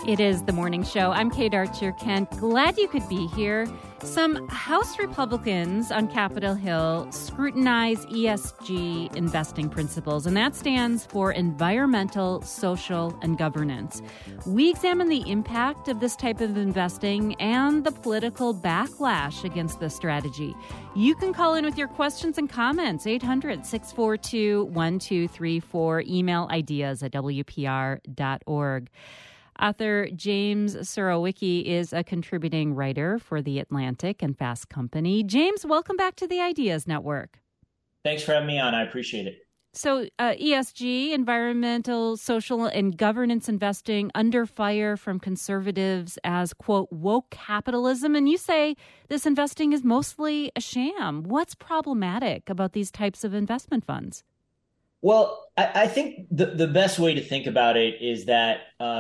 It is the morning show. I'm Kate Archer-Kent. Glad you could be here. Some House Republicans on Capitol Hill scrutinize ESG investing principles, and that stands for environmental, social, and governance. We examine the impact of this type of investing and the political backlash against this strategy. You can call in with your questions and comments, 800-642-1234, email ideas@wpr.org. Author James Surowiecki is a contributing writer for The Atlantic and Fast Company. James, welcome back to the Ideas Network. Thanks for having me on. I appreciate it. So ESG, environmental, social, and governance investing under fire from conservatives as, quote, woke capitalism. And you say this investing is mostly a sham. What's problematic about these types of investment funds? Well, I think the best way to think about it is that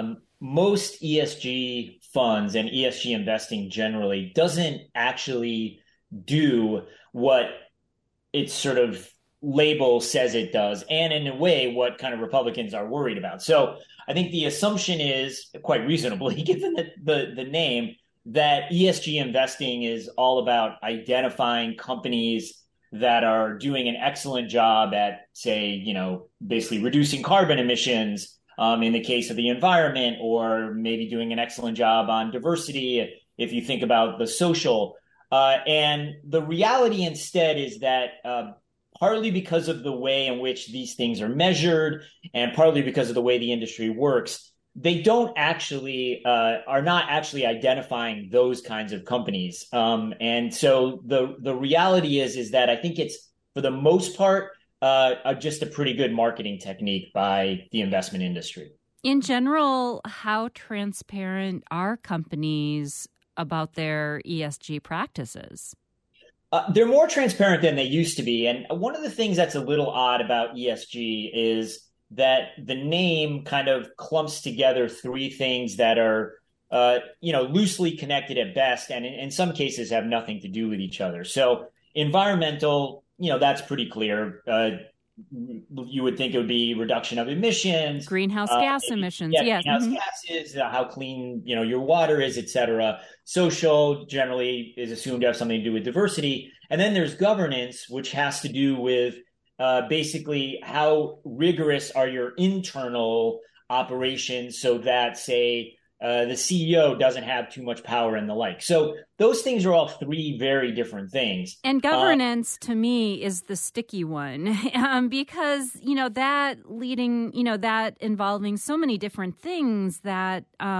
most ESG funds and ESG investing generally doesn't actually do what its sort of label says it does, and in a way, what kind of Republicans are worried about. So I think the assumption is, quite reasonably, given the name, that ESG investing is all about identifying companies that are doing an excellent job at, say, basically reducing carbon emissions, in the case of the environment, or maybe doing an excellent job on diversity, if you think about the social. And the reality instead is that partly because of the way in which these things are measured and partly because of the way the industry works, they don't actually are not actually identifying those kinds of companies. And so the reality is that I think it's, for the most part, just a pretty good marketing technique by the investment industry. In general, how transparent are companies about their ESG practices? They're more transparent than they used to be. And one of the things that's a little odd about ESG is that the name kind of clumps together three things that are, loosely connected at best, and in some cases have nothing to do with each other. So environmental, that's pretty clear. You would think it would be reduction of emissions, greenhouse gas emissions, yes, greenhouse gases, how clean your water is, et cetera. Social generally is assumed to have something to do with diversity, and then there's governance, which has to do with basically how rigorous are your internal operations, so that, say, the CEO doesn't have too much power and the like. So those things are all three very different things. And governance, to me, is the sticky one, because, that leading, that involving so many different things that,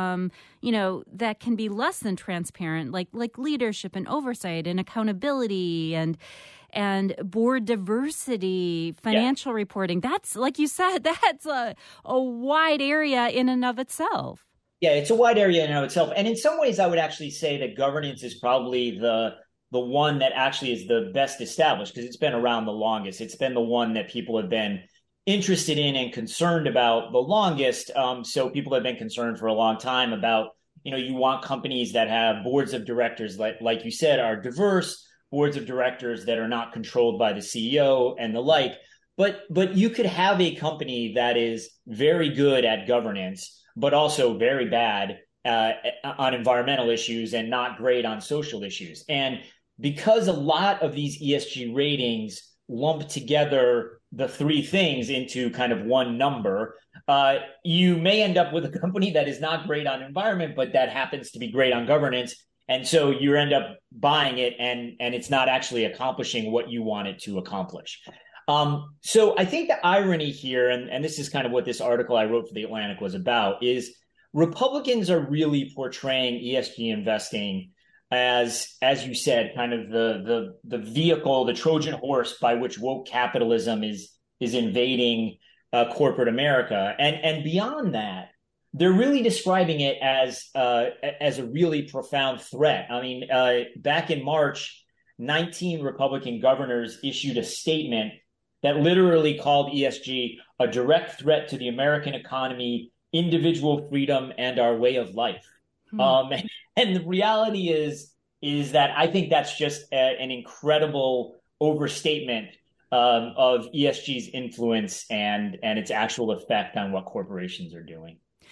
that can be less than transparent, like leadership and oversight and accountability and board diversity, financial reporting. That's, like you said, that's a wide area in and of itself. Yeah, it's a wide area in and of itself. And in some ways, I would actually say that governance is probably the one that actually is the best established, because it's been around the longest. It's been the one that people have been interested in and concerned about the longest. So people have been concerned for a long time about, you want companies that have boards of directors, like you said, are diverse, boards of directors that are not controlled by the CEO and the like. But you could have a company that is very good at governance, but also very bad on environmental issues and not great on social issues. And because a lot of these ESG ratings lump together the three things into kind of one number, you may end up with a company that is not great on environment, but that happens to be great on governance. And so you end up buying it, and it's not actually accomplishing what you want it to accomplish. So I think the irony here, and this is kind of what this article I wrote for The Atlantic was about, is Republicans are really portraying ESG investing as you said, kind of the vehicle, the Trojan horse by which woke capitalism is invading corporate America. And beyond that, they're really describing it as a really profound threat. I mean, back in March, 19 Republican governors issued a statement that literally called ESG a direct threat to the American economy, individual freedom, and our way of life. And the reality is that I think that's just an incredible overstatement of ESG's influence and its actual effect on what corporations are doing.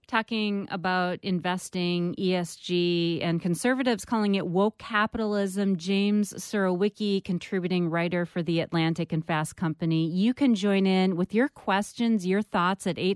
talking about investing, ESG, and conservatives calling it woke capitalism. James Surowiecki, contributing writer for The Atlantic and Fast Company. You can join in with your questions, your thoughts at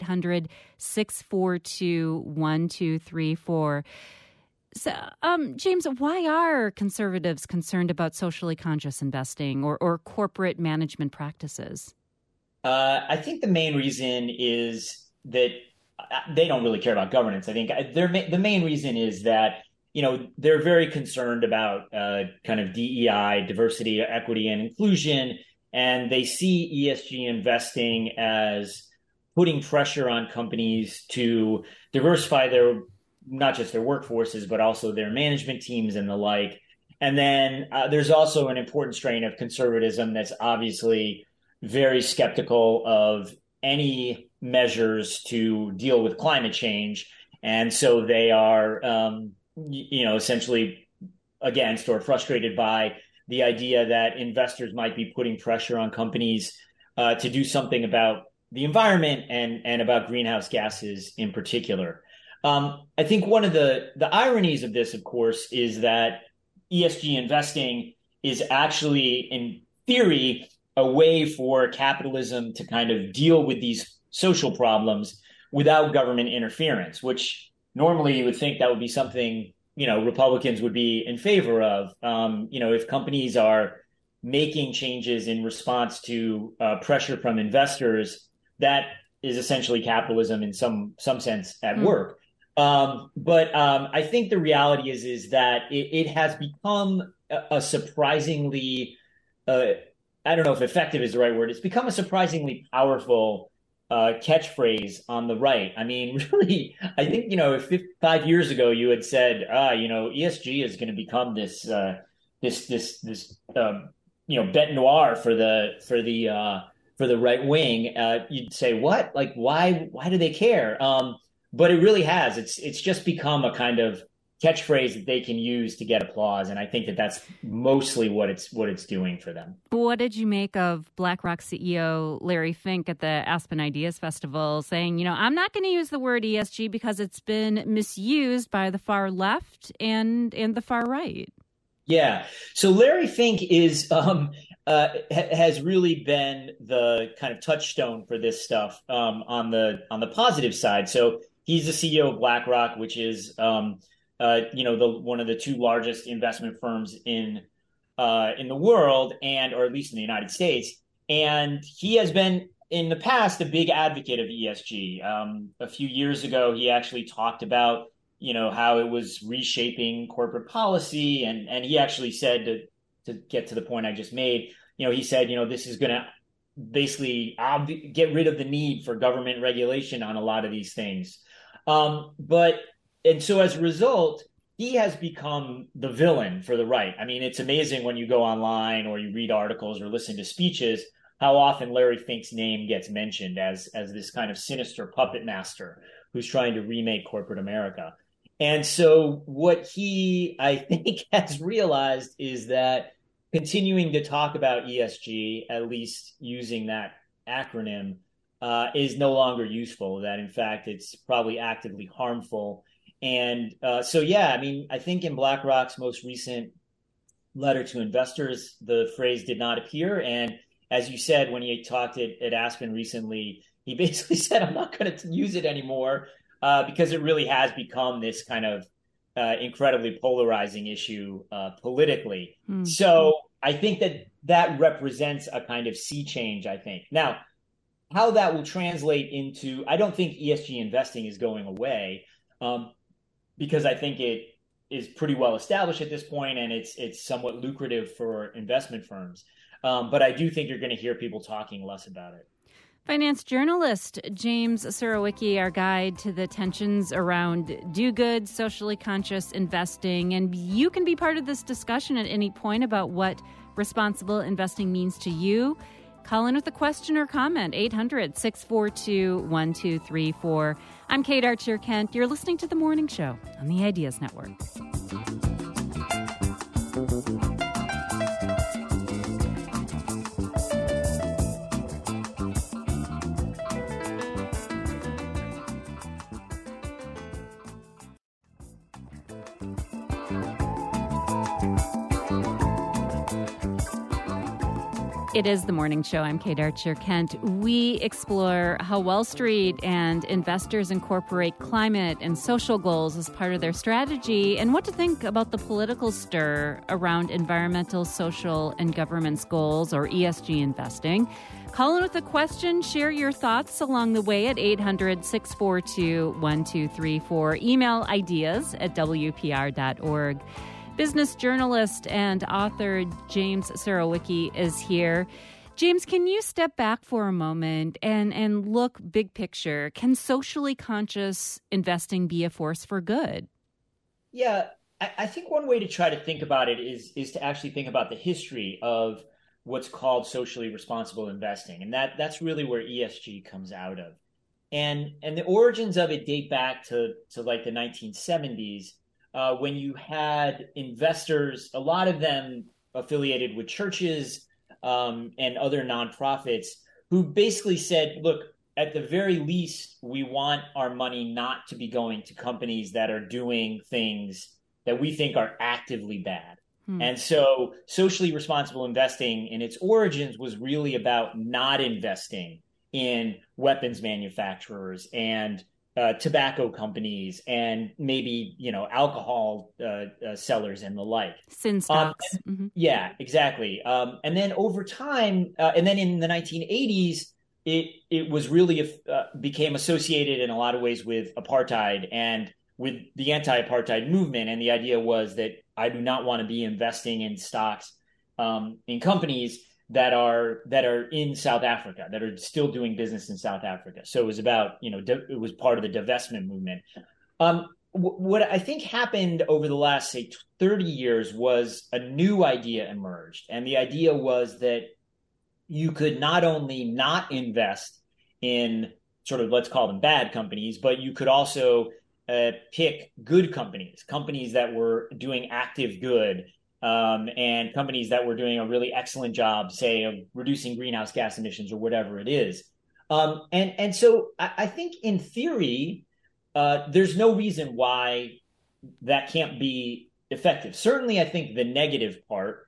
800-642-1234. So, James, why are conservatives concerned about socially conscious investing or corporate management practices? I think the main reason is that they don't really care about governance. I think the main reason is that, they're very concerned about kind of DEI, diversity, equity, and inclusion, and they see ESG investing as putting pressure on companies to diversify not just their workforces, but also their management teams and the like. And then there's also an important strain of conservatism that's obviously very skeptical of any measures to deal with climate change. And so they are, essentially against or frustrated by the idea that investors might be putting pressure on companies to do something about the environment and about greenhouse gases in particular. I think one of the ironies of this, of course, is that ESG investing is actually, in theory, a way for capitalism to kind of deal with these social problems without government interference, which normally you would think that would be something, Republicans would be in favor of. If companies are making changes in response to pressure from investors, that is essentially capitalism in some sense at work. But I think the reality is that it has become a surprisingly, I don't know if effective is the right word. It's become a surprisingly powerful catchphrase on the right. I mean, really, I think, if 5 years ago you had said, ESG is going to become this bête noire for the right wing, you'd say, what? Like, why do they care? But it really has. It's just become a kind of catchphrase that they can use to get applause, and I think that that's mostly what it's doing for them. What did you make of BlackRock CEO Larry Fink at the Aspen Ideas Festival saying, I'm not going to use the word ESG because it's been misused by the far left and the far right? Yeah. So Larry Fink is has really been the kind of touchstone for this stuff on the positive side. So he's the CEO of BlackRock, which is one of the two largest investment firms in the world, or at least in the United States. And he has been in the past a big advocate of ESG. A few years ago, he actually talked about how it was reshaping corporate policy, and he actually said to get to the point I just made, he said, this is going to basically get rid of the need for government regulation on a lot of these things. And so as a result, he has become the villain for the right. I mean, it's amazing when you go online or you read articles or listen to speeches, how often Larry Fink's name gets mentioned as this kind of sinister puppet master who's trying to remake corporate America. And so what he, I think, has realized is that continuing to talk about ESG, at least using that acronym, is no longer useful, that in fact it's probably actively harmful. And I think in BlackRock's most recent letter to investors, the phrase did not appear. And as you said, when he talked at Aspen recently, he basically said, I'm not going to use it anymore because it really has become this kind of incredibly polarizing issue politically. Mm-hmm. So I think that represents a kind of sea change, I think. Now, how that will translate into, I don't think ESG investing is going away because I think it is pretty well established at this point and it's somewhat lucrative for investment firms. But I do think you're going to hear people talking less about it. Finance journalist James Surowiecki, our guide to the tensions around do-good, socially conscious investing. And you can be part of this discussion at any point about what responsible investing means to you. Call in with a question or comment, 800-642-1234. I'm Kate Archer-Kent. You're listening to The Morning Show on the Ideas Network. It is the morning show. I'm Kate Archer-Kent. We explore how Wall Street and investors incorporate climate and social goals as part of their strategy, and what to think about the political stir around environmental, social, and governance goals, or ESG investing. Call in with a question. Share your thoughts along the way at 800-642-1234. Email ideas@wpr.org. Business journalist and author James Surowiecki is here. James, can you step back for a moment and look big picture? Can socially conscious investing be a force for good? Yeah, I think one way to try to think about it is to actually think about the history of what's called socially responsible investing. And that's really where ESG comes out of. And the origins of it date back to like the 1970s. When you had investors, a lot of them affiliated with churches and other nonprofits, who basically said, look, at the very least, we want our money not to be going to companies that are doing things that we think are actively bad. And so socially responsible investing in its origins was really about not investing in weapons manufacturers and tobacco companies and maybe, alcohol sellers and the like. Sin stocks. Yeah, exactly. And then over time, and then in the 1980s, it was really became associated in a lot of ways with apartheid and with the anti-apartheid movement. And the idea was that I do not want to be investing in stocks in companies that are in South Africa, that are still doing business in South Africa. So it was about, it was part of the divestment movement. What I think happened over the last, say, 30 years was a new idea emerged. And the idea was that you could not only not invest in sort of, let's call them bad companies, but you could also pick good companies that were doing active good, and companies that were doing a really excellent job, say, of reducing greenhouse gas emissions or whatever it is. And so I think in theory, there's no reason why that can't be effective. Certainly, I think the negative part,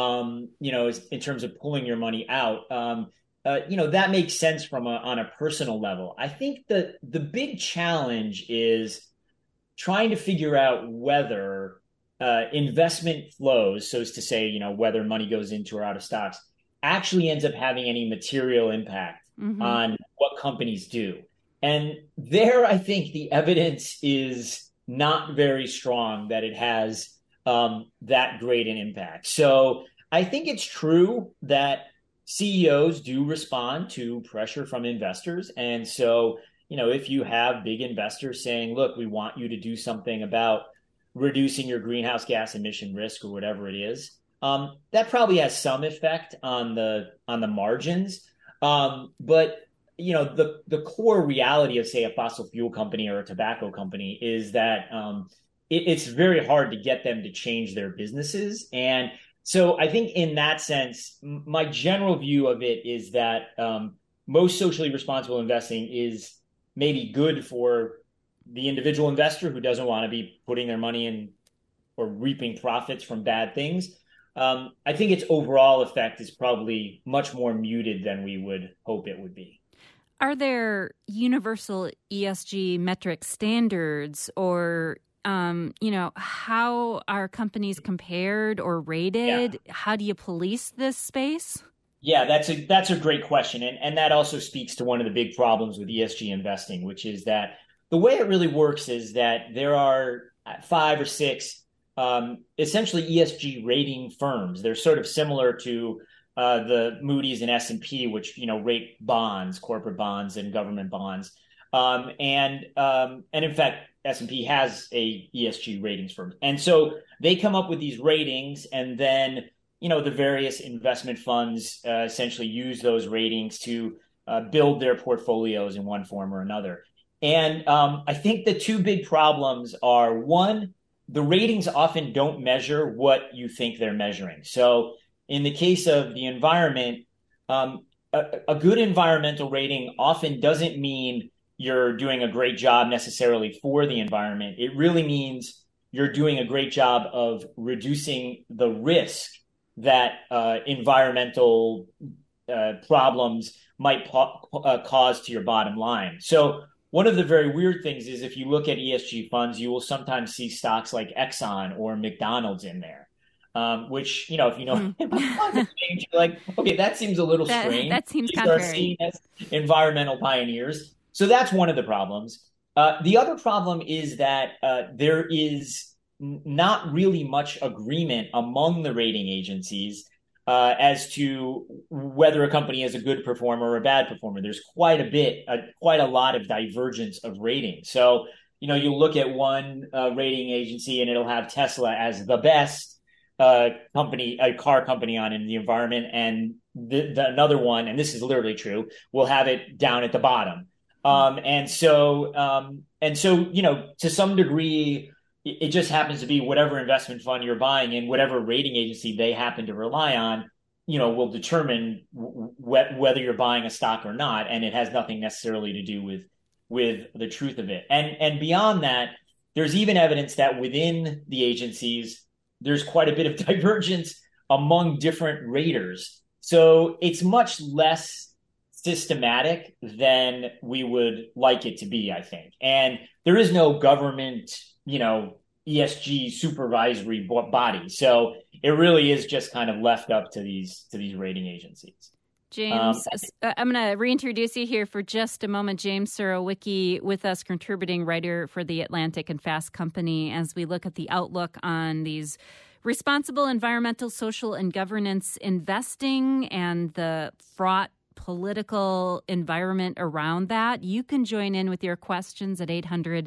is in terms of pulling your money out, that makes sense on a personal level. I think that the big challenge is trying to figure out whether investment flows, so as to say, whether money goes into or out of stocks, actually ends up having any material impact on what companies do. And there, I think the evidence is not very strong that it has that great an impact. So I think it's true that CEOs do respond to pressure from investors. And so, if you have big investors saying, look, we want you to do something about reducing your greenhouse gas emission risk or whatever it is, that probably has some effect on the margins. But the core reality of, say, a fossil fuel company or a tobacco company is that it's very hard to get them to change their businesses. And so I think in that sense, my general view of it is that most socially responsible investing is maybe good for the individual investor who doesn't want to be putting their money in or reaping profits from bad things. I think its overall effect is probably much more muted than we would hope it would be. Are there universal ESG metric standards, or how are companies compared or rated? Yeah. How do you police this space? Yeah, that's a great question. And that also speaks to one of the big problems with ESG investing, which is that the way it really works is that there are 5 or 6 essentially ESG rating firms. They're sort of similar to the Moody's and S&P, which rate bonds, corporate bonds, and government bonds. And in fact, S&P has a ESG ratings firm, and so they come up with these ratings, and then the various investment funds essentially use those ratings to build their portfolios in one form or another. And I think the two big problems are, one, the ratings often don't measure what you think they're measuring. So in the case of the environment, a good environmental rating often doesn't mean you're doing a great job necessarily for the environment. It really means you're doing a great job of reducing the risk that environmental problems might cause to your bottom line. So one of the very weird things is if you look at ESG funds, you will sometimes see stocks like Exxon or McDonald's in there. Which, if you know climate change, you're like, okay, that seems a little strange. That seems These contrary. are seen as environmental pioneers. So that's one of the problems. The other problem is that there is not really much agreement among the rating agencies as to whether a company is a good performer or a bad performer. There's quite a lot of divergence of rating. So, you look at one rating agency and it'll have Tesla as the best company, a car company on in the environment, and another one, and this is literally true, will have it down at the bottom. And so, to some degree, it just happens to be whatever investment fund you're buying and whatever rating agency they happen to rely on, will determine whether you're buying a stock or not. And it has nothing necessarily to do with the truth of it. And beyond that, there's even evidence that within the agencies, there's quite a bit of divergence among different raters. So it's much less systematic than we would like it to be, I think. And there is no government, ESG supervisory body. So it really is just kind of left up to these rating agencies. James, I'm going to reintroduce you here for just a moment. James Surowiecki with us, contributing writer for The Atlantic and Fast Company, as we look at the outlook on these responsible environmental, social, and governance investing and the fraught political environment around that. You can join in with your questions at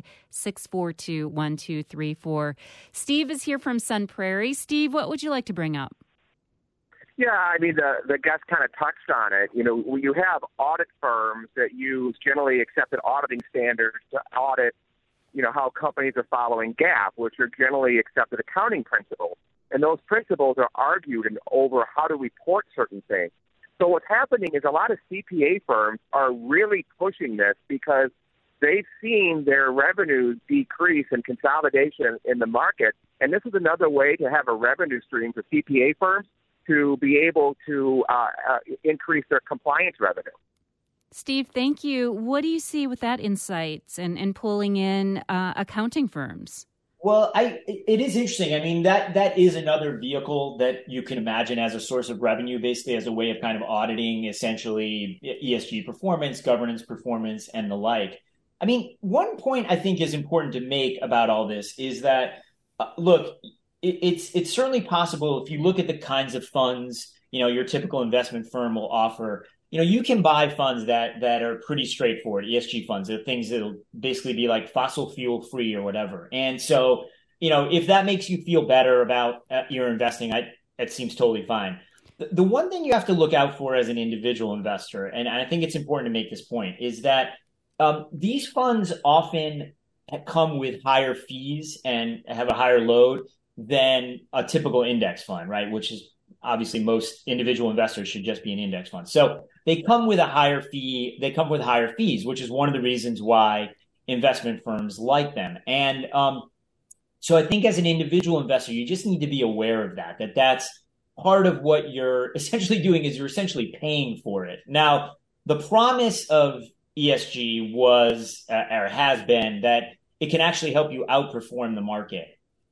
800-642-1234. Steve is here from Sun Prairie. Steve, what would you like to bring up? Yeah, I mean, the guest kind of touched on it. You have audit firms that use generally accepted auditing standards to audit, how companies are following GAAP, which are generally accepted accounting principles. And those principles are argued over how to report certain things. So what's happening is a lot of CPA firms are really pushing this because they've seen their revenues decrease in consolidation in the market. And this is another way to have a revenue stream for CPA firms to be able to increase their compliance revenue. Steve, thank you. What do you see with that insights and pulling in accounting firms? Well, it is interesting. I mean, that is another vehicle that you can imagine as a source of revenue, basically as a way of kind of auditing essentially ESG performance, governance performance, and the like. I mean, one point I think is important to make about all this is that, look, it's certainly possible if you look at the kinds of funds, your typical investment firm will offer. You can buy funds that are pretty straightforward, ESG funds. They're things that'll basically be like fossil fuel free or whatever. And so, if that makes you feel better about your investing, it seems totally fine. The one thing you have to look out for as an individual investor, and I think it's important to make this point, is that these funds often come with higher fees and have a higher load than a typical index fund, right? Which is obviously most individual investors should just be an index fund. So they come with a higher fee. They come with higher fees, which is one of the reasons why investment firms like them. And so I think as an individual investor, you just need to be aware of that's part of what you're essentially doing is you're essentially paying for it. Now, the promise of ESG was or has been that it can actually help you outperform the market.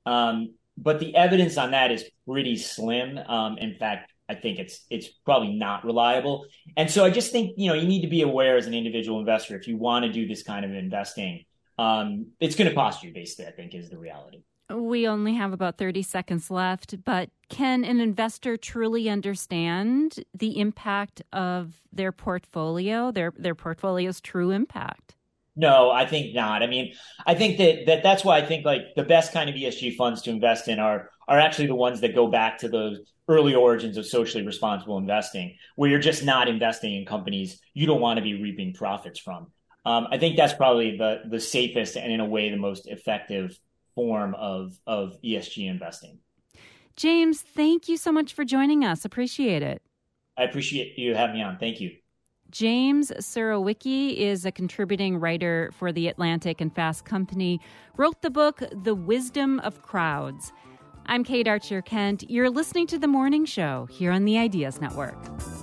But the evidence on that is pretty slim. In fact, I think it's probably not reliable. And so I just think, you need to be aware as an individual investor, if you want to do this kind of investing, it's going to cost you, basically, I think is the reality. We only have about 30 seconds left, but can an investor truly understand the impact of their portfolio, their portfolio's true impact? No, I think not. I mean, I think that's why I think like the best kind of ESG funds to invest in are actually the ones that go back to those early origins of socially responsible investing, where you're just not investing in companies you don't want to be reaping profits from. I think that's probably the safest and in a way the most effective form of ESG investing. James, thank you so much for joining us. Appreciate it. I appreciate you having me on. Thank you. James Surowiecki is a contributing writer for The Atlantic and Fast Company, wrote the book The Wisdom of Crowds. I'm Kate Archer-Kent. You're listening to The Morning Show here on the Ideas Network.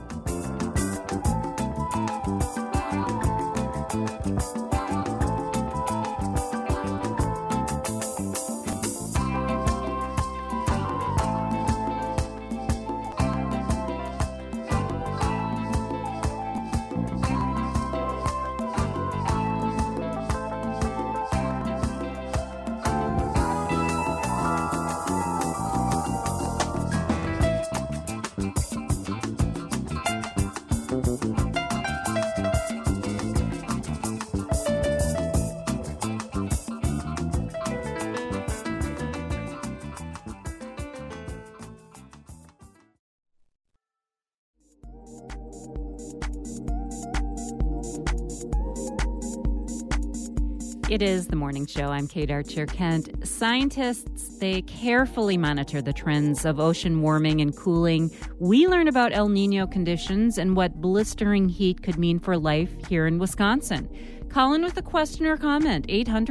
It is The Morning Show. I'm Kate Archer-Kent. Scientists, they carefully monitor the trends of ocean warming and cooling. We learn about El Nino conditions and what blistering heat could mean for life here in Wisconsin. Call in with a question or comment,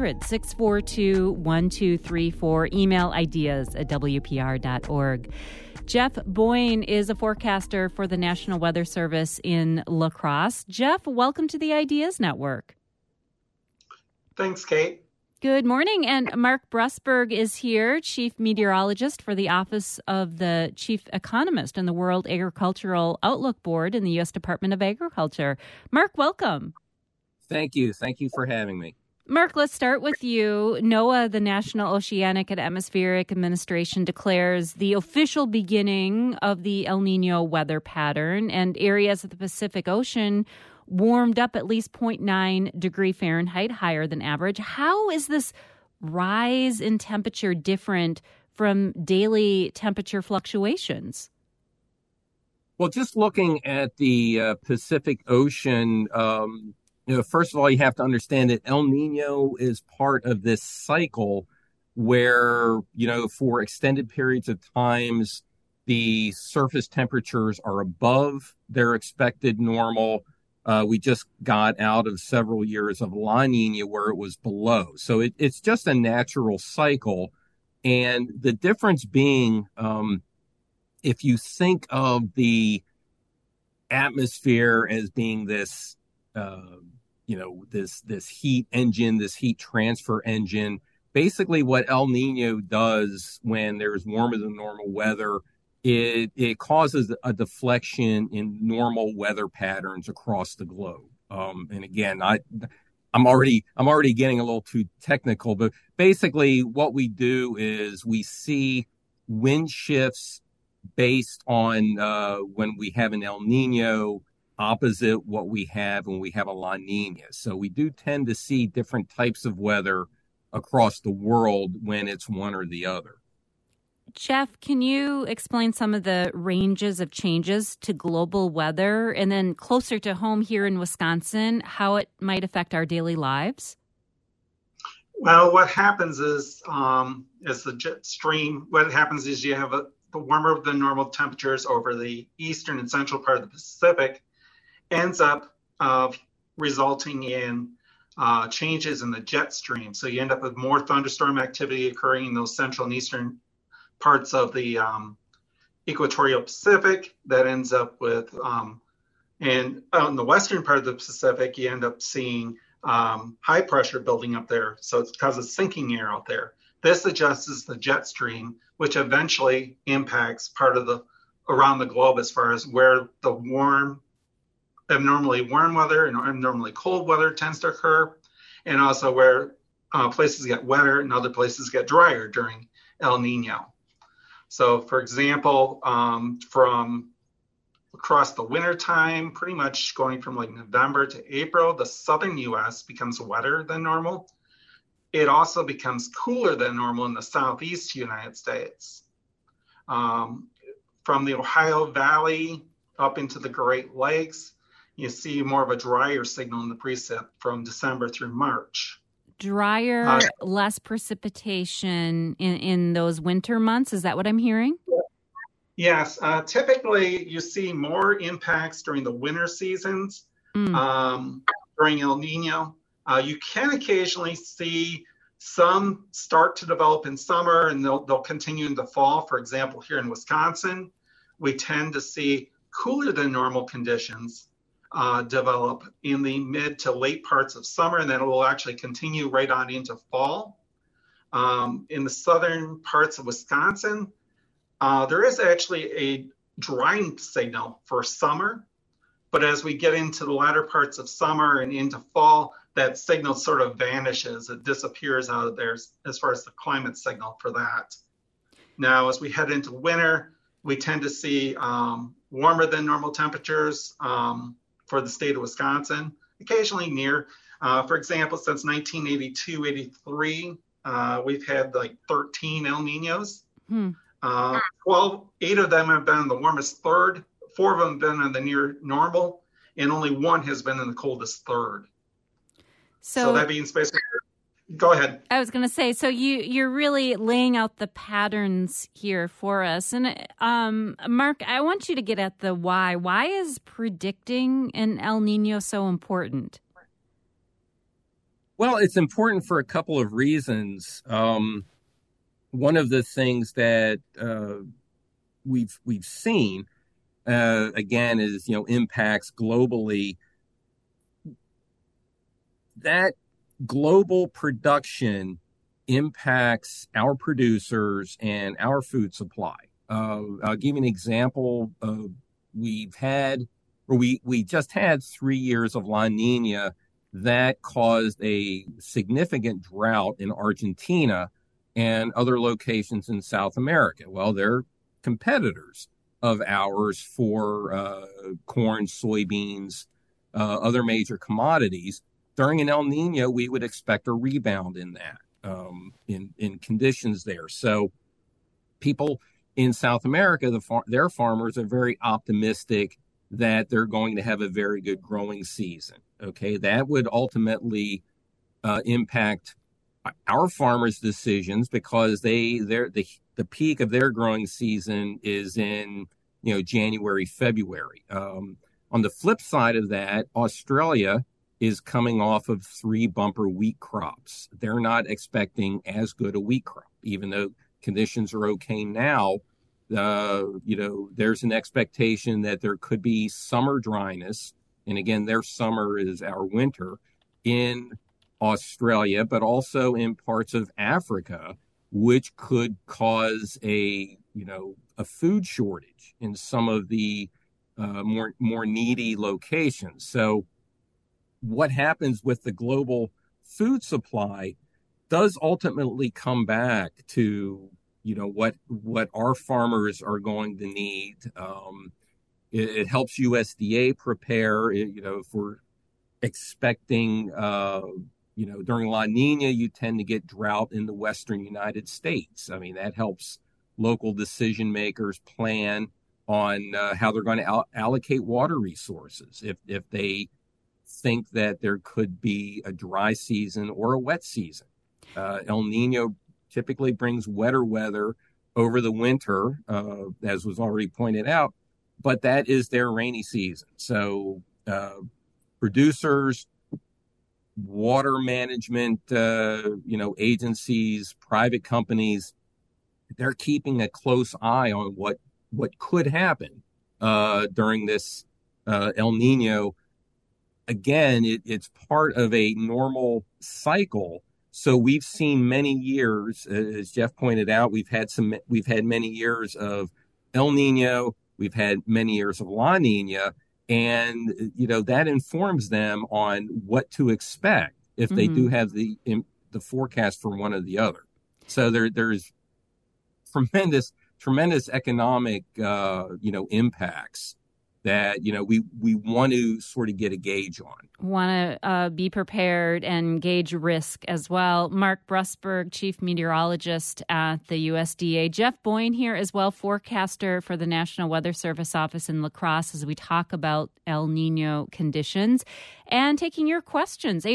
800-642-1234. Email ideas@wpr.org. Jeff Boyne is a forecaster for the National Weather Service in La Crosse. Jeff, welcome to the Ideas Network. Thanks, Kate. Good morning. And Mark Brusberg is here, chief meteorologist for the Office of the Chief Economist in the World Agricultural Outlook Board in the U.S. Department of Agriculture. Mark, welcome. Thank you. Thank you for having me. Mark, let's start with you. NOAA, the National Oceanic and Atmospheric Administration, declares the official beginning of the El Nino weather pattern, and areas of the Pacific Ocean warmed up at least 0.9 degree Fahrenheit higher than average. How is this rise in temperature different from daily temperature fluctuations? Well, just looking at the Pacific Ocean, first of all, you have to understand that El Nino is part of this cycle where, for extended periods of times, the surface temperatures are above their expected normal. We just got out of several years of La Nina where it was below. So it's just a natural cycle. And the difference being, if you think of the atmosphere as being this, this heat engine, this heat transfer engine, basically what El Nino does when there's warmer than normal weather, it causes a deflection in normal weather patterns across the globe. And again, I'm already getting a little too technical, but basically what we do is we see wind shifts based on when we have an El Nino opposite what we have when we have a La Nina. So we do tend to see different types of weather across the world when it's one or the other. Jeff, can you explain some of the ranges of changes to global weather, and then closer to home here in Wisconsin, how it might affect our daily lives? Well, what happens is, as the jet stream, what happens is you have the warmer than normal temperatures over the eastern and central part of the Pacific ends up resulting in changes in the jet stream. So you end up with more thunderstorm activity occurring in those central and eastern parts of the equatorial Pacific. That ends up with, and on the western part of the Pacific, you end up seeing high pressure building up there. So it causes sinking air out there. This adjusts the jet stream, which eventually impacts part of the around the globe as far as where the abnormally warm weather and abnormally cold weather tends to occur, and also where places get wetter and other places get drier during El Nino. So, for example, from across the winter time, pretty much going from like November to April, the southern U.S. becomes wetter than normal. It also becomes cooler than normal in the southeast United States. From the Ohio Valley up into the Great Lakes, you see more of a drier signal in the precip from December through March. Drier, less precipitation in those winter months. Is that what I'm hearing? Yes. Typically, you see more impacts during the winter seasons. during El Nino. You can occasionally see some start to develop in summer, and they'll continue in the fall. For example, here in Wisconsin, we tend to see cooler than normal conditions develop in the mid to late parts of summer, and then it will actually continue right on into fall. In the southern parts of Wisconsin, there is actually a drying signal for summer, but as we get into the latter parts of summer and into fall, that signal sort of vanishes. It disappears out of there as far as the climate signal for that. Now, as we head into winter, we tend to see warmer than normal temperatures for the state of Wisconsin, occasionally near. For example, since 1982-83, we've had like 13 El Ninos. 8 of them have been in the warmest third, 4 of them have been in the near normal, and only 1 has been in the coldest third. So that means basically, go ahead. I was going to say, so you're really laying out the patterns here for us. And Mark, I want you to get at the why. Why is predicting an El Nino so important? Well, it's important for a couple of reasons. One of the things that we've seen, again, is, impacts globally. That global production impacts our producers and our food supply. I'll give you an example. We just had 3 years of La Nina that caused a significant drought in Argentina and other locations in South America. Well, they're competitors of ours for corn, soybeans, other major commodities. During an El Nino, we would expect a rebound in that, in conditions there. So people in South America, their farmers are very optimistic that they're going to have a very good growing season. Okay, that would ultimately impact our farmers' decisions because the peak of their growing season is in January, February. On the flip side of that, Australia is coming off of 3 bumper wheat crops. They're not expecting as good a wheat crop, even though conditions are okay now. There's an expectation that there could be summer dryness. And again, their summer is our winter in Australia, but also in parts of Africa, which could cause a food shortage in some of the more needy locations. So what happens with the global food supply does ultimately come back to, what our farmers are going to need. It helps USDA prepare, if we're expecting, during La Nina, you tend to get drought in the Western United States. I mean, that helps local decision makers plan on how they're going to allocate water resources. If they think that there could be a dry season or a wet season. El Nino typically brings wetter weather over the winter, as was already pointed out, but that is their rainy season. So producers, water management, agencies, private companies, they're keeping a close eye on what could happen during this El Nino. Again, it's part of a normal cycle. So we've seen many years, as Jeff pointed out, we've had many years of El Nino, we've had many years of La Nina, and that informs them on what to expect if they do have the forecast for one or the other. So there's tremendous economic impacts that we want to sort of get a gauge on. Want to be prepared and gauge risk as well. Mark Brusberg, Chief Meteorologist at the USDA. Jeff Boyne here as well, forecaster for the National Weather Service office in La Crosse, as we talk about El Nino conditions. And taking your questions,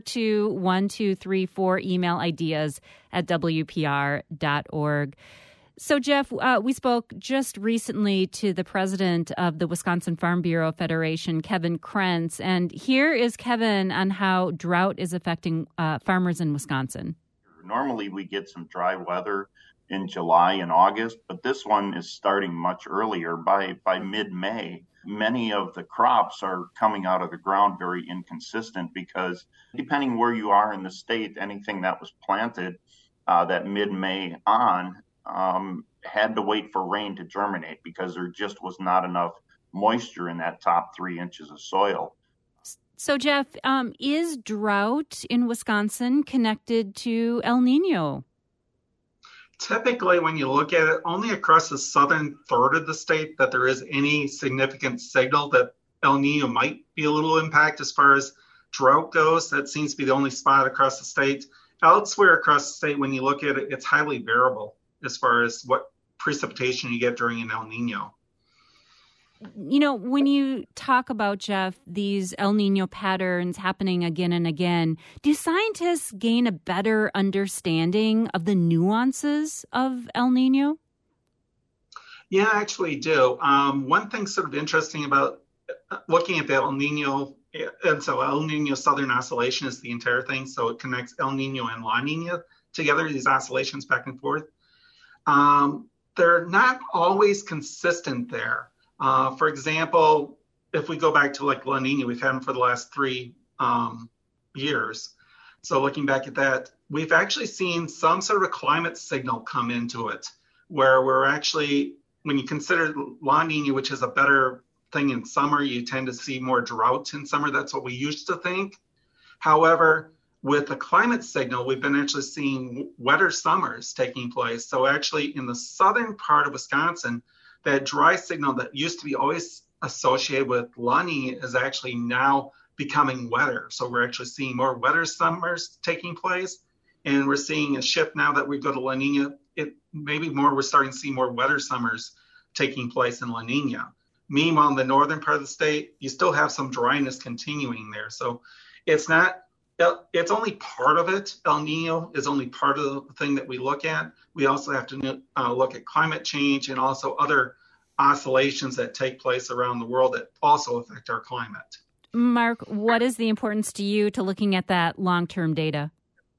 800-642-1234, email ideas at WPR.org. So, Jeff, we spoke just recently to the president of the Wisconsin Farm Bureau Federation, Kevin Krentz, and here is Kevin on how drought is affecting farmers in Wisconsin. Normally, we get some dry weather in July and August, but this one is starting much earlier. By mid-May, many of the crops are coming out of the ground very inconsistent because depending where you are in the state, anything that was planted that mid-May on had to wait for rain to germinate because there just was not enough moisture in that top 3 inches of soil. So, Jeff, is drought in Wisconsin connected to El Nino? Typically, when you look at it, only across the southern third of the state that there is any significant signal that El Nino might be a little impact as far as drought goes. That seems to be the only spot across the state. Elsewhere across the state, when you look at it, it's highly variable as far as what precipitation you get during an El Nino. You know, when you talk about, Jeff, these El Nino patterns happening again and again, do scientists gain a better understanding of the nuances of El Nino? Yeah, I actually do. One thing sort of interesting about looking at the El Nino, and so El Nino Southern Oscillation is the entire thing, so it connects El Nino and La Nina together, these oscillations back and forth. They're not always consistent there. For example, if we go back to like La Nina, we've had them for the last 3 years. So looking back at that, we've actually seen some sort of a climate signal come into it, where we're actually, when you consider La Nina, which is a better thing in summer, you tend to see more drought in summer. That's what we used to think. However, with the climate signal, we've been actually seeing wetter summers taking place. So actually in the southern part of Wisconsin, that dry signal that used to be always associated with La Nina is actually now becoming wetter. So we're actually seeing more wetter summers taking place. And we're seeing a shift now that we go to La Nina. We're starting to see more wetter summers taking place in La Nina. Meanwhile, in the northern part of the state, you still have some dryness continuing there. So it's only part of it. El Nino is only part of the thing that we look at. We also have to look at climate change and also other oscillations that take place around the world that also affect our climate. Mark, what is the importance to you to looking at that long-term data?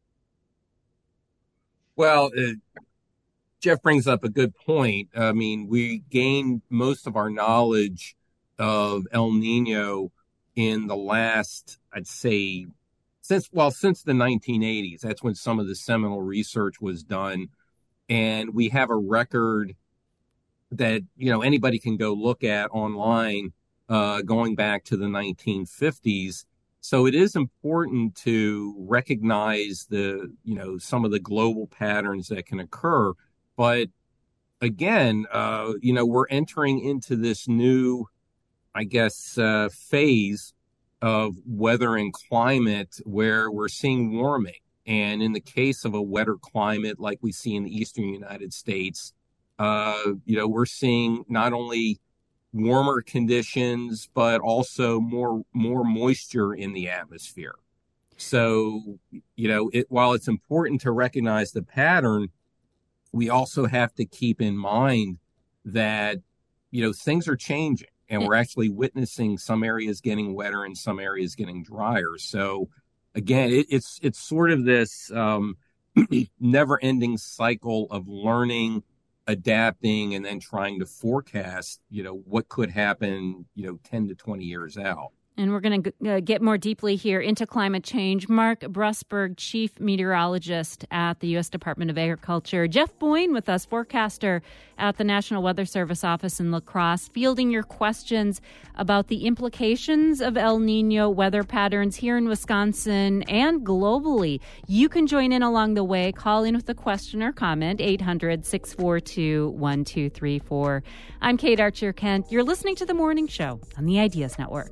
Well, Jeff brings up a good point. I mean, we gained most of our knowledge of El Nino in the last, I'd say, since the 1980s. That's when some of the seminal research was done. And we have a record that, anybody can go look at online going back to the 1950s. So it is important to recognize some of the global patterns that can occur. But again, we're entering into this new, phase of weather and climate where we're seeing warming. And in the case of a wetter climate like we see in the eastern United States, we're seeing not only warmer conditions, but also more moisture in the atmosphere. So, while it's important to recognize the pattern, we also have to keep in mind that, things are changing and we're actually witnessing some areas getting wetter and some areas getting drier. So again, it's sort of this never ending cycle of learning, adapting, and then trying to forecast, what could happen, 10 to 20 years out. And we're going to get more deeply here into climate change. Mark Brusberg, Chief Meteorologist at the U.S. Department of Agriculture. Jeff Boyne with us, forecaster at the National Weather Service office in La Crosse, fielding your questions about the implications of El Nino weather patterns here in Wisconsin and globally. You can join in along the way. Call in with a question or comment, 800-642-1234. I'm Kate Archer-Kent. You're listening to The Morning Show on the Ideas Network.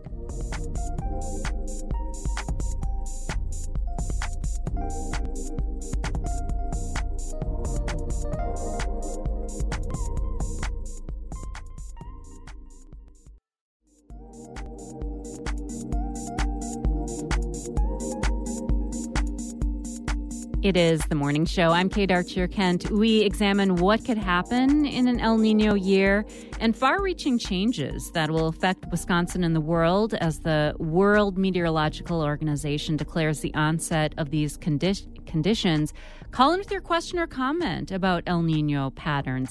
It is the morning show. I'm Kate Archer-Kent. We examine what could happen in an El Nino year and far-reaching changes that will affect Wisconsin and the world as the World Meteorological Organization declares the onset of these conditions. Call in with your question or comment about El Nino patterns,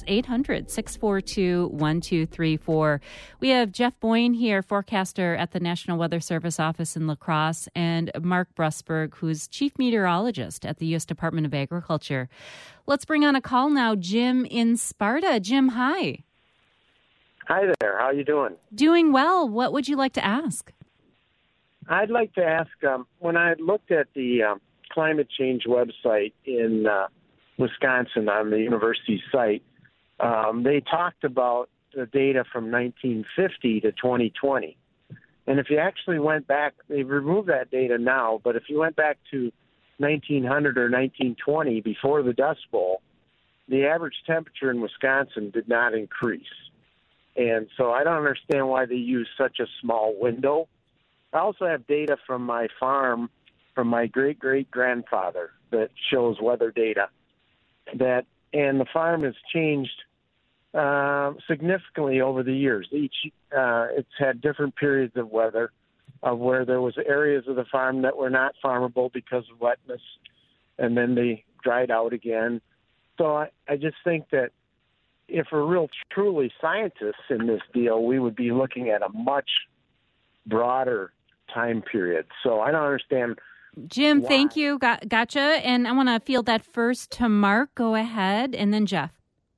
800-642-1234. We have Jeff Boyne here, forecaster at the National Weather Service office in La Crosse, and Mark Brusberg, who's chief meteorologist at the U.S. Department of Agriculture. Let's bring on a call now. Jim in Sparta. Jim, hi. Hi there. How are you doing? Doing well. What would you like to ask? I'd like to ask, when I looked at the climate change website in Wisconsin on the university site, they talked about the data from 1950 to 2020. And if you actually went back, they've removed that data now, but if you went back to 1900 or 1920, before the Dust Bowl, the average temperature in Wisconsin did not increase. And so I don't understand why they use such a small window. I also have data from my farm from my great-great-grandfather that shows weather data. And the farm has changed significantly over the years. It's had different periods of weather, of where there was areas of the farm that were not farmable because of wetness, and then they dried out again. So I just think that if we're real truly scientists in this deal, we would be looking at a much broader time period. So I don't understand. Jim, why. Thank you. Gotcha. And I want to field that first to Mark. Go ahead. And then Jeff.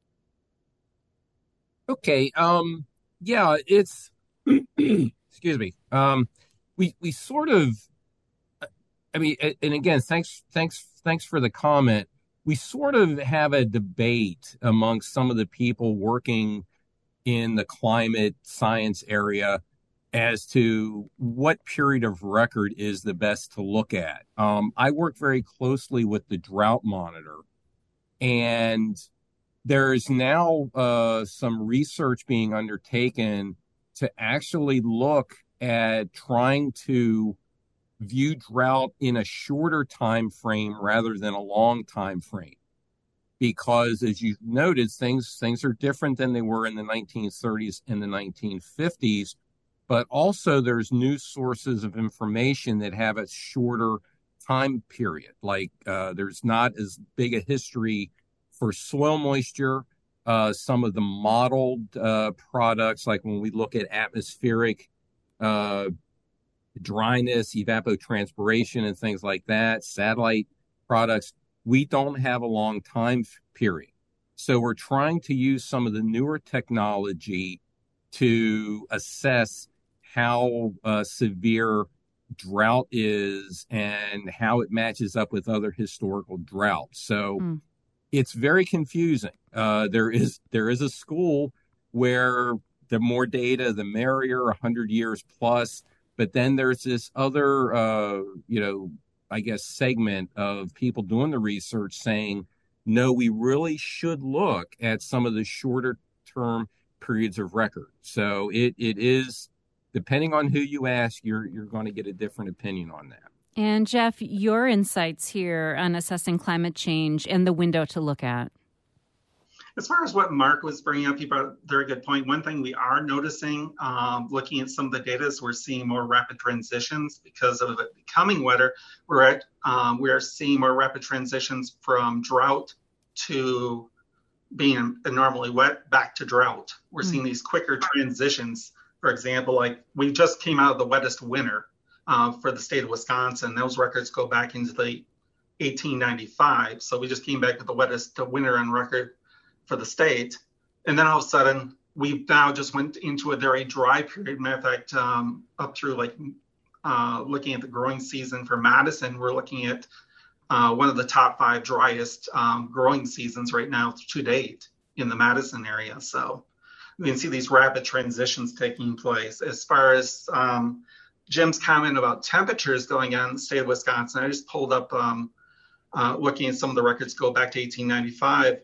Okay. Yeah, it's, excuse me. We sort of, I mean, and again, thanks for the comment. We sort of have a debate amongst some of the people working in the climate science area as to what period of record is the best to look at. I work very closely with the Drought Monitor, and there is now some research being undertaken to actually look at trying to view drought in a shorter time frame rather than a long time frame, because as you noted, things are different than they were in the 1930s and the 1950s, but also there's new sources of information that have a shorter time period. Like there's not as big a history for soil moisture. Some of the modeled products, like when we look at atmospheric dryness, evapotranspiration, and things like that, satellite products, we don't have a long time period. So we're trying to use some of the newer technology to assess how severe drought is and how it matches up with other historical droughts. So it's very confusing. There is a school where the more data, the merrier, 100 years plus. But then there's this other, I guess, segment of people doing the research saying, no, we really should look at some of the shorter term periods of record. So it is, depending on who you ask, you're going to get a different opinion on that. And Jeff, your insights here on assessing climate change and the window to look at. As far as what Mark was bringing up, he brought a very good point. One thing we are noticing, looking at some of the data, is we're seeing more rapid transitions because of it becoming wetter. We are seeing more rapid transitions from drought to being normally wet back to drought. We're seeing these quicker transitions. For example, like we just came out of the wettest winter for the state of Wisconsin. Those records go back into the 1895. So we just came back with the wettest winter on record for the state. And then all of a sudden, we now just went into a very dry period. Matter of fact, up through looking at the growing season for Madison, we're looking at one of the top 5 driest growing seasons right now to date in the Madison area. So we can see these rapid transitions taking place. As far as Jim's comment about temperatures going on in the state of Wisconsin, I just pulled up looking at some of the records go back to 1895.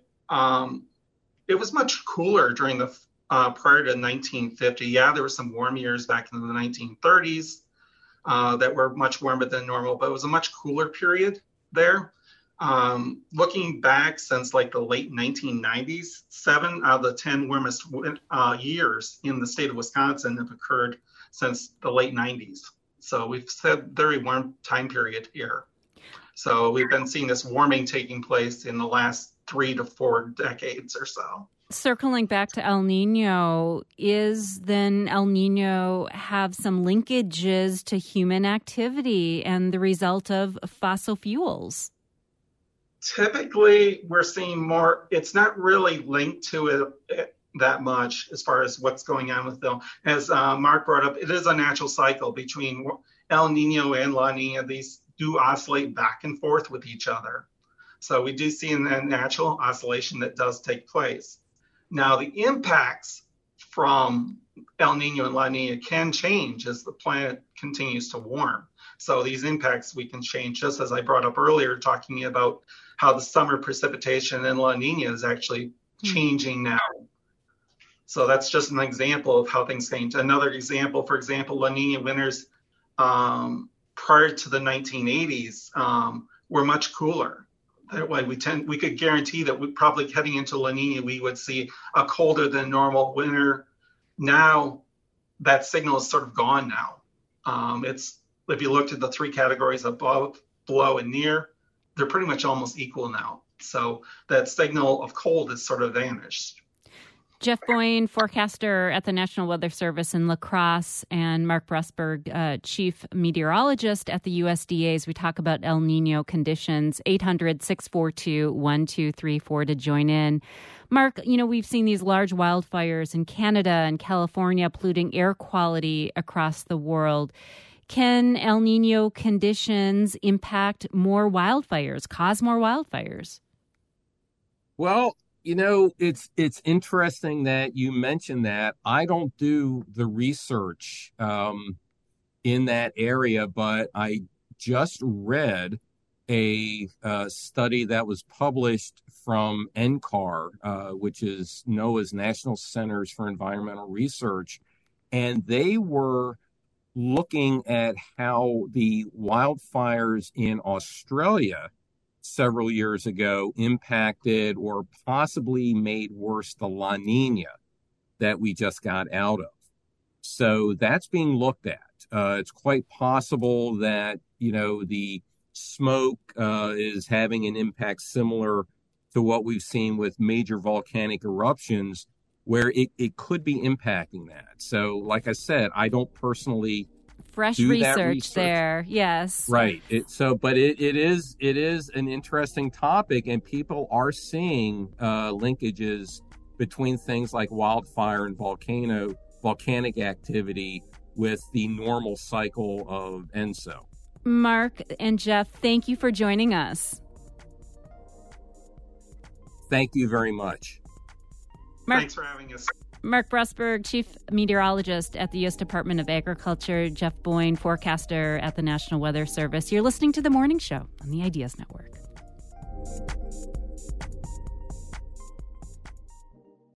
It was much cooler during the prior to 1950. Yeah, there were some warm years back in the 1930s that were much warmer than normal, but it was a much cooler period there. Looking back since like the late 1990s, 7 out of the 10 warmest years in the state of Wisconsin have occurred since the late 90s. So we've said very warm time period here. So we've been seeing this warming taking place in the last 3 to 4 decades or so. Circling back to El Nino, is then El Nino have some linkages to human activity and the result of fossil fuels? Typically, we're seeing more. It's not really linked to it that much as far as what's going on with them. As Mark brought up, it is a natural cycle between El Nino and La Nina. These do oscillate back and forth with each other. So we do see in that natural oscillation that does take place. Now, the impacts from El Nino and La Nina can change as the planet continues to warm. So these impacts we can change, just as I brought up earlier, talking about how the summer precipitation in La Nina is actually changing now. So that's just an example of how things change. Another example, for example, La Nina winters prior to the 1980s were much cooler. That way we could guarantee that we probably heading into La Nina, we would see a colder than normal winter. Now that signal is sort of gone now. If you looked at the 3 categories above, below, and near, they're pretty much almost equal now. So that signal of cold has sort of vanished. Jeff Boyne, forecaster at the National Weather Service in La Crosse, and Mark Brusberg, chief meteorologist at the USDA, as we talk about El Nino conditions. 800-642-1234 to join in. Mark, we've seen these large wildfires in Canada and California polluting air quality across the world. Can El Nino conditions impact more wildfires, cause more wildfires? Well, it's interesting that you mentioned that. I don't do the research in that area, but I just read a study that was published from NCAR, which is NOAA's National Centers for Environmental Research, and they were looking at how the wildfires in Australia several years ago impacted or possibly made worse the La Nina that we just got out of. So that's being looked at. It's quite possible that, the smoke is having an impact similar to what we've seen with major volcanic eruptions, where it could be impacting that. So, like I said, I don't personally fresh do research there. Yes, right. It is an interesting topic, and people are seeing linkages between things like wildfire and volcanic activity with the normal cycle of ENSO. Mark and Jeff, thank you for joining us. Thank you very much. Mark, thanks for having us. Mark Brusberg, chief meteorologist at the U.S. Department of Agriculture. Jeff Boyne, forecaster at the National Weather Service. You're listening to The Morning Show on the Ideas Network.